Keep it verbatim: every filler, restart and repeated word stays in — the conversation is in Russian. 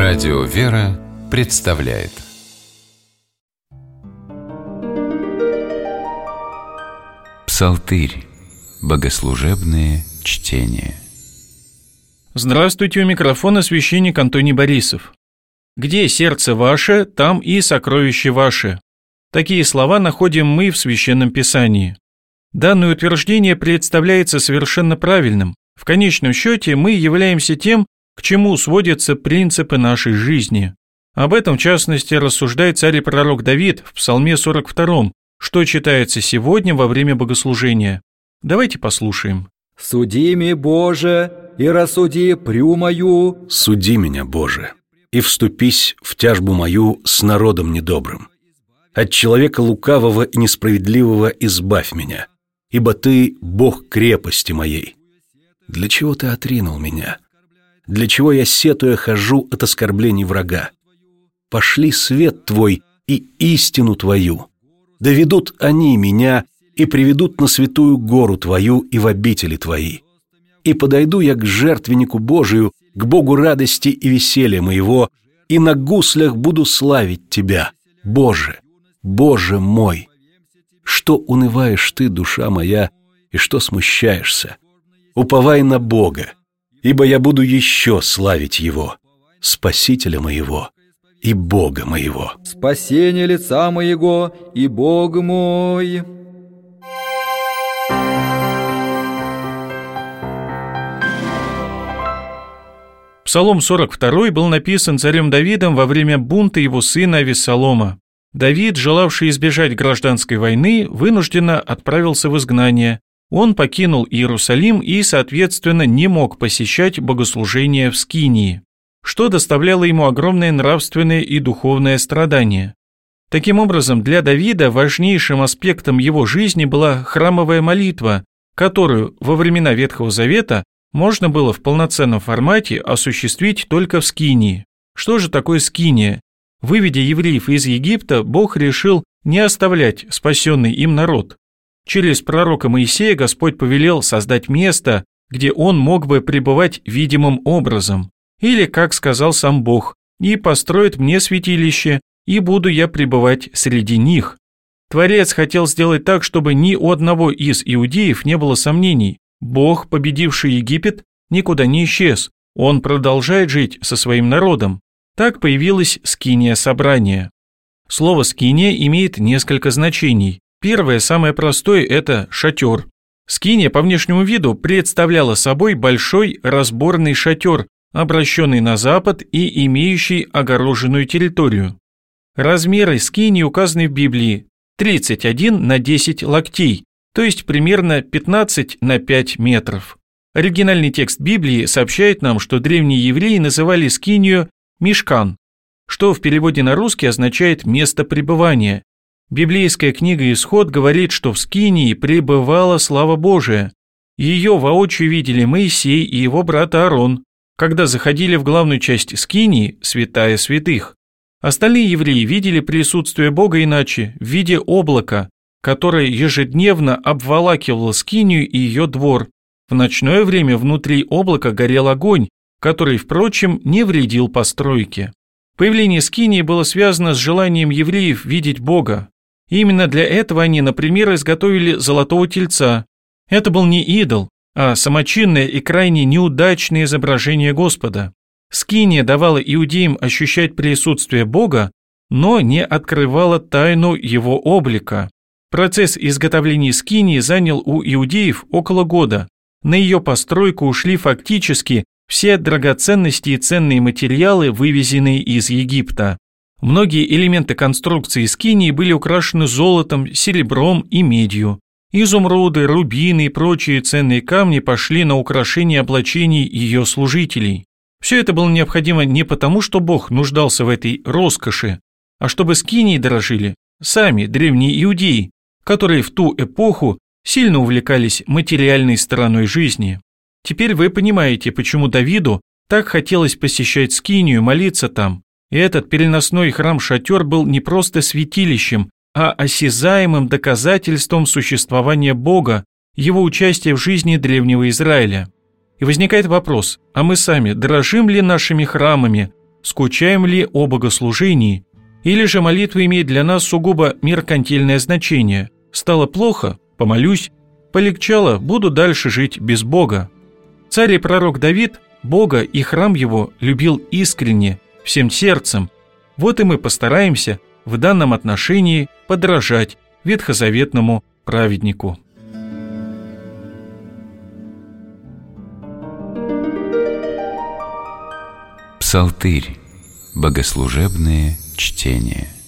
Радио «Вера» представляет Псалтырь. Богослужебные чтения. Здравствуйте, у микрофона священник Антоний Борисов. «Где сердце ваше, там и сокровище ваше». Такие слова находим мы в Священном Писании. Данное утверждение представляется совершенно правильным. В конечном счете мы являемся тем, к чему сводятся принципы нашей жизни. Об этом, в частности, рассуждает царь и пророк Давид в Псалме сорок втором, что читается сегодня во время богослужения. Давайте послушаем. «Суди ми, Боже, и рассуди прю мою». «Суди меня, Боже, и вступись в тяжбу мою с народом недобрым. От человека лукавого и несправедливого избавь меня, ибо Ты – Бог крепости моей. Для чего Ты отринул меня? Для чего я, сетуя, хожу от оскорблений врага? Пошли свет Твой и истину Твою. Доведут они меня и приведут на святую гору Твою и в обители Твои. И подойду я к жертвеннику Божию, к Богу радости и веселья моего, и на гуслях буду славить Тебя, Боже, Боже мой. Что унываешь Ты, душа моя, и что смущаешься? Уповай на Бога, ибо я буду еще славить Его, Спасителя моего и Бога моего». «Спасение лица моего и Бог мой». Псалом сорок второй был написан царем Давидом во время бунта его сына Авессалома. Давид, желавший избежать гражданской войны, вынужденно отправился в изгнание. Он покинул Иерусалим и, соответственно, не мог посещать богослужения в Скинии, что доставляло ему огромное нравственное и духовное страдание. Таким образом, для Давида важнейшим аспектом его жизни была храмовая молитва, которую во времена Ветхого Завета можно было в полноценном формате осуществить только в Скинии. Что же такое Скиния? Выведя евреев из Египта, Бог решил не оставлять спасенный им народ. Через пророка Моисея Господь повелел создать место, где он мог бы пребывать видимым образом. Или, как сказал сам Бог, «И построит мне святилище, и буду я пребывать среди них». Творец хотел сделать так, чтобы ни у одного из иудеев не было сомнений. Бог, победивший Египет, никуда не исчез. Он продолжает жить со своим народом. Так появилась скиния собрания. Слово «скиния» имеет несколько значений. Первое, самое простое – это шатер. Скиния по внешнему виду представляла собой большой разборный шатер, обращенный на запад и имеющий огороженную территорию. Размеры скинии указаны в Библии – тридцать один на десять локтей, то есть примерно пятнадцать на пять метров. Оригинальный текст Библии сообщает нам, что древние евреи называли скинию «мишкан», что в переводе на русский означает «место пребывания». Библейская книга «Исход» говорит, что в Скинии пребывала слава Божия. Ее воочию видели Моисей и его брат Аарон, когда заходили в главную часть Скинии, святая святых. Остальные евреи видели присутствие Бога иначе, в виде облака, которое ежедневно обволакивало Скинию и ее двор. В ночное время внутри облака горел огонь, который, впрочем, не вредил постройке. Появление Скинии было связано с желанием евреев видеть Бога. Именно для этого они, например, изготовили золотого тельца. Это был не идол, а самочинное и крайне неудачное изображение Господа. Скиния давала иудеям ощущать присутствие Бога, но не открывала тайну его облика. Процесс изготовления скинии занял у иудеев около года. На ее постройку ушли фактически все драгоценности и ценные материалы, вывезенные из Египта. Многие элементы конструкции скинии были украшены золотом, серебром и медью. Изумруды, рубины и прочие ценные камни пошли на украшение облачений ее служителей. Все это было необходимо не потому, что Бог нуждался в этой роскоши, а чтобы скинией дорожили сами древние иудеи, которые в ту эпоху сильно увлекались материальной стороной жизни. Теперь вы понимаете, почему Давиду так хотелось посещать Скинию, молиться там. И этот переносной храм-шатер был не просто святилищем, а осязаемым доказательством существования Бога, его участия в жизни древнего Израиля. И возникает вопрос, а мы сами дорожим ли нашими храмами, скучаем ли о богослужении, или же молитва имеет для нас сугубо меркантильное значение. Стало плохо – помолюсь, полегчало – буду дальше жить без Бога. Царь и пророк Давид Бога и храм его любил искренне, всем сердцем. Вот и мы постараемся в данном отношении подражать ветхозаветному праведнику. Псалтырь. Богослужебные чтения.